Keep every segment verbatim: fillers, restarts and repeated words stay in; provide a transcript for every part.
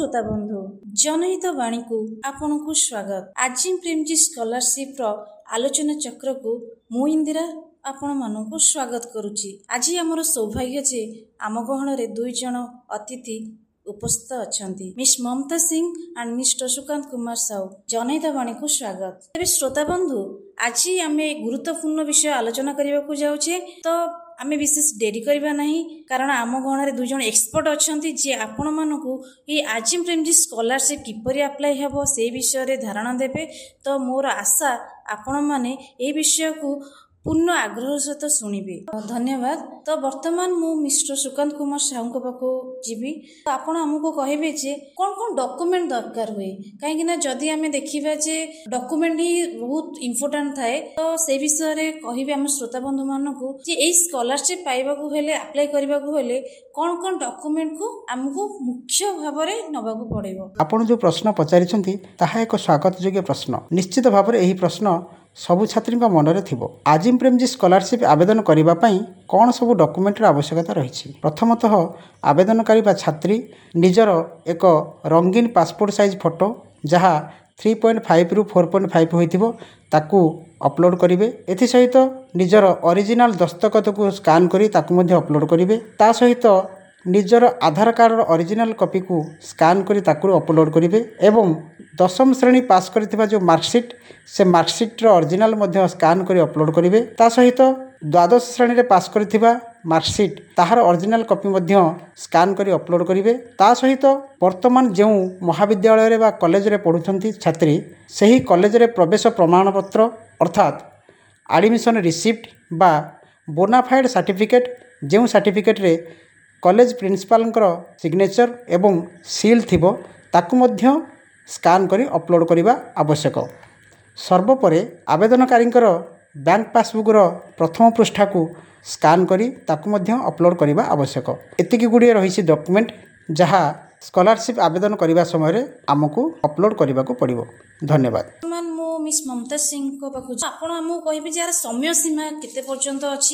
श्रोता बंधु जनहित वाणी को आपन को स्वागत। आज प्रेमजी स्कॉलरशिप रो आलोचना चक्र को मु इंदिरा आपण मानक स्वागत करुची। आज आमर सौभाग्य जे आम गहन रे दुई जन अतिथि उपस्थित अछंती, miss Mamata Singh and mister Sukanta Kumar Sahu. जनहित वाणी को स्वागत। तेबे श्रोता बंधु आज आमे गुरुत्वपूर्ण विषय आलोचना करबा को जाउछे, तो आमे विशेष डेरी करबा नहीं, कारण आम गहन रे दुई जन एक्सपर्ट अछंती जे आपण मानकू ए आजिम प्रेमजी स्कॉलरशिप किपरि अप्लाई हेबो से विषय रे धारणा देबे। तो मोर आशा आपण माने ए विषय को पूर्ण आग्रह सहित शुणिबे। धन्यवाद। तो वर्तमान मु मिस्टर सुकांत कुमार साहू को पाखो जीवी। तो आपण हमको कहबे जे कोन कोन डॉक्यूमेंट दरकार हुए, काहेकि ना जदी हमें देखिबा जे डॉक्यूमेंट ही बहुत इंपोर्टेंट थाए, तो से विषय रे कहबे हम श्रोता बंधु मानकू जे ए स्कॉलरशिप पाइबा को हेले अप्लाई करबा को हेले कोन कोन डॉक्यूमेंट को हमको मुख्य भाव रे नबा को पड़िबो। आपण जो प्रश्न पचारिछंती ताहा एक स्वागत योग्य प्रश्न। निश्चित भाव एही प्रश्न सबु छात्री मनरे थिबो। आजिम प्रेमजी स्कॉलरशिप आवेदन करबा पई कोन सब डॉक्यूमेंट आवश्यकता रही। प्रथमतः आवेदनकारी बा छात्री निजर एक रंगीन पासपोर्ट साइज फोटो जहाँ थ्री पॉइंट फाइव रु फोर पॉइंट फाइव होइथिबो ताकू अपलोड करिवे। एथि सहित निजर ओरिजिनल दस्तखत को स्कान करी ताकू मध्ये अपलोड करिवे। ता सहित निजर आधार कार्ड ओरिजिनल कॉपी को स्कान करी ताकू अपलोड करिवे एवं दशम श्रेणी पास करथिबा जो मार्कशीट से मार्कशीट रो ओरिजिनल मध्ये स्कान करी अपलोड करिवे। ता सहित द्वादश श्रेणी रे पास करथिबा मार्कशीट ताहार ओरिजिनल कॉपी मध्ये स्कान करी अपलोड करिवे। ता सहित वर्तमान जो महाविद्यालय रे बा कॉलेज रे पढुछंती छात्री सही कॉलेज रे प्रवेश प्रमाण पत्र अर्थात एडमिशन रिसिप्ट बा बोनाफाइड सर्टिफिकेट जो सर्टिफिकेट रे कॉलेज प्रिंसिपल सिग्नेचर एवं सील थिबो ताकू मध्य स्कान करी अपलोड करिबा आवश्यक। सर्वोपरि आवेदनकारी बैंक पासबुक रो प्रथम पृष्ठा को स्कान करी ताकू मध्य अपलोड करिबा आवश्यक। एतिकी गुडी रहिछि डॉक्यूमेंट जहाँ स्कॉलरशिप आवेदन करिबा समय रे हमकु अपलोड करिबा को पड़िबो। धन्यवाद। मिस ममता सिंह को पाखु आपण हमहु कहबे जे यार समय सीमा केते पर्यंत अछि।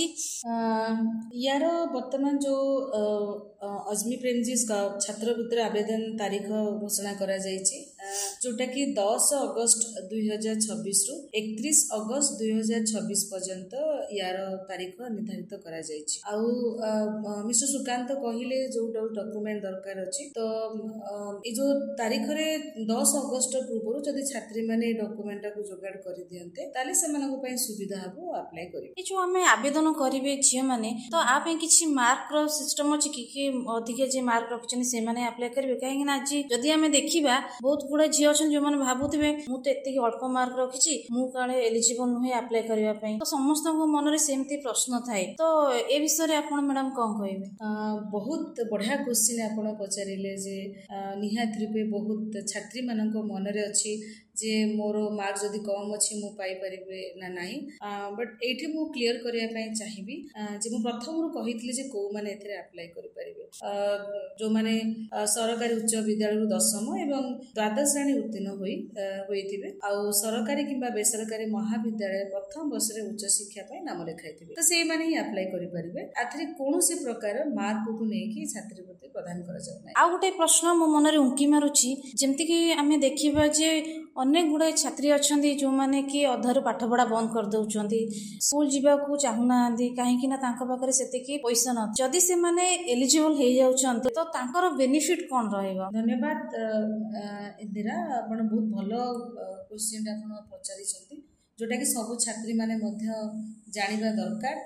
यार वर्तमान जो अजमी प्रेमजी छात्रवृत्ति आवेदन तारीख घोषणा करा जायछि, जोटा कि दस अगस्त दुई हजार छब्बीस रु एकतीस अगस्त दुई हजार छब्बीस पर्यंत यार तारीख निर्धारित करा जायछि। आउ मिस्टर सुकांत कहिले जो डॉक्यूमेंट दरकार अछि, तो ए जो तारीख रे दस अगस्त पूर्व जदि छात्री माने डॉक्यूमेंट को जोगाड़ कर दियंते ताले सेमानक पई सुविधा हबो अप्लाई करिवे। ए जो हमें आवेदन करिवे झियो माने, तो आ पे किछि मार्क रो सिस्टम अछि कि कि अधिक जे मार्क रखछन से माने अप्लाई करिवे। काहे कि आज जदि हमें देखिबा बहुत गुडा झियो छन जो माने भाबुथिबे मु तो एते अल्प मार्क रखिछि, मु काले एलिजिबल नहे अप्लाई करिवा पई। तो समस्त को मन रे सेमती प्रश्न थाए। तो ए विषय रे आपण मैडम कोन कहबे? बहुत बढ़िया क्वेश्चन आपण पचारिले जे निहात रूपे बहुत छात्री मानक मन रे अछि जे मोर मार्क जदि कम अच्छी मु पाई परिबे ना नाही। बट एठी मु क्लियर करिया पई चाहिबी जे मु प्रथम रु कहितले जे को माने एथरे अप्लाई करि परिबे। जो माने सरकारी उच्च विद्यालय रु दशम एवं द्वादश श्रेणी उत्तीर्ण होई होइथिबे आ सरकारी किबा बेसरकारी महाविद्यालय प्रथम वर्ष रे उच्च शिक्षा पई नाम लेखाइथिबे, तो से माने ही अप्लाई करि परिबे। आथरे कोनोसी प्रकार मार्क को नै कि छात्रवृत्ति प्रदान करा जाय नै। आ गुटे प्रश्न मो मन रे उंकी मारुची, जेमति कि आमे देखिबा जे अनेक गुड़े छात्री अच्छा जो मैंने कि अधारू पाठ पढ़ा बंद कर दौरान स्कूल जावाक चाहूना कहीं पाखे से पैसा न जदि से माने एलिजिबल हो जाउछन्ते तो तांकर बेनिफिट कौन रहेगा? धन्यवाद इंदिरा, आपण बहुत भलो क्वेश्चन आपण पचारिछन्ती, जोटा कि सब छात्री माने मध्य जानिबा दरकार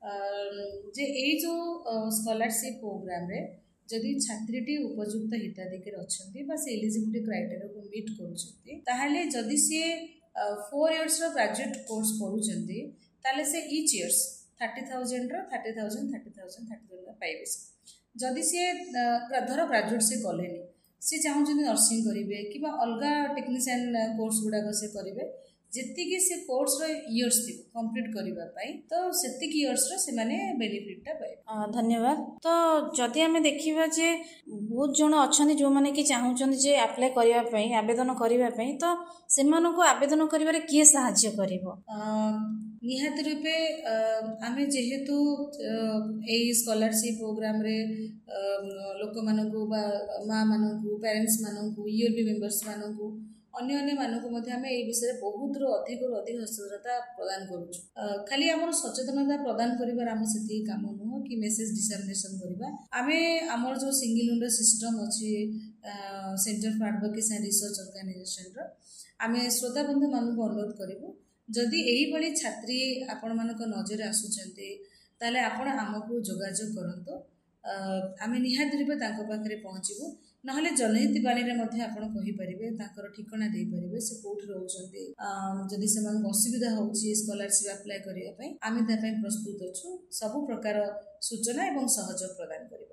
जे ए जो स्कॉलरशिप प्रोग्राम रे जदि छात्रीटी उपयुक्त हिताधिकारी अच्छी बा से एलिजिबिलिटी क्राइटेरिया को मीट करुछन्ती, ताहाले जदि से फोर इयर्स रो ग्रेजुएट कोर्स पढुछन्ती ताले से ईच इयर्स थर्टी थाउजेंड रो thirty thousand thirty thousand thirty thousand पाइबे। जदि से धर ग्रेजुएट से कलेनी से चाहूँ नर्सिंग करेंगे कि अलग टेक्नीशियन कोर्स गुड़ाक से करेंगे, ଯେତିକି ସେ କୋର୍ସର ଇୟର୍ସ ଥିବ କମ୍ପ୍ଲିଟ୍ କରିବା ପାଇଁ, ତ ସେତିକି ଇୟର୍ସର ସେମାନେ ବେନିଫିଟ୍ଟା ପାଇବେ। ଧନ୍ୟବାଦ। ତ ଯଦି ଆମେ ଦେଖିବା ଯେ ବହୁତ ଜଣ ଅଛନ୍ତି ଯେଉଁମାନେ କି ଚାହୁଁଛନ୍ତି ଯେ ଆପ୍ଲାଏ କରିବା ପାଇଁ, ଆବେଦନ କରିବା ପାଇଁ, ତ ସେମାନଙ୍କୁ ଆବେଦନ କରିବାରେ କିଏ ସାହାଯ୍ୟ କରିବ? ନିହାତି ରୂପେ ଆମେ ଯେହେତୁ ଏଇ ସ୍କଲାରସିପ୍ ପ୍ରୋଗ୍ରାମରେ ଲୋକମାନଙ୍କୁ ବା ମାଆ ମାନଙ୍କୁ, ପ୍ୟାରେଣ୍ଟସ୍ ମାନଙ୍କୁ, ଇୟର୍ବି ମେମ୍ବର୍ସ ମାନଙ୍କୁ, ଅନ୍ୟ ଅନ୍ୟମାନଙ୍କୁ ମଧ୍ୟ ଆମେ ଏଇ ବିଷୟରେ ବହୁତରୁ ଅଧିକରୁ ଅଧିକ ସଚେତନତା ପ୍ରଦାନ କରୁଛୁ। ଖାଲି ଆମର ସଚେତନତା ପ୍ରଦାନ କରିବାର ଆମ ସେତିକି କାମ ନୁହଁ କି ମେସେଜ ଡିସେମିନେସନ୍ କରିବା। ଆମେ ଆମର ଯେଉଁ ସିଙ୍ଗଲ ୱିଣ୍ଡୋ ସିଷ୍ଟମ୍ ଅଛି centre for advocacy and research ଅର୍ଗାନାଇଜେସନର, ଆମେ ଶ୍ରୋତାବନ୍ଧୁମାନଙ୍କୁ ଅନୁରୋଧ କରିବୁ, ଯଦି ଏଇଭଳି ଛାତ୍ରୀ ଆପଣମାନଙ୍କ ନଜରରେ ଆସୁଛନ୍ତି ତାହେଲେ ଆପଣ ଆମକୁ ଯୋଗାଯୋଗ କରନ୍ତୁ। ଆମେ ନିହାତି ରୂପେ ତାଙ୍କ ପାଖରେ ପହଞ୍ଚିବୁ। ନହେଲେ ଜନହିତ ବାଣୀରେ ମଧ୍ୟ ଆପଣ କହିପାରିବେ, ତାଙ୍କର ଠିକଣା ଦେଇପାରିବେ, ସେ କେଉଁଠି ରହୁଛନ୍ତି। ଯଦି ସେମାନଙ୍କୁ ଅସୁବିଧା ହେଉଛି ସ୍କଲାରସିପ୍ ଆପ୍ଲାଏ କରିବା ପାଇଁ, ଆମେ ତା ପାଇଁ ପ୍ରସ୍ତୁତ ଅଛୁ। ସବୁ ପ୍ରକାର ସୂଚନା ଏବଂ ସହଯୋଗ ପ୍ରଦାନ କରିବା।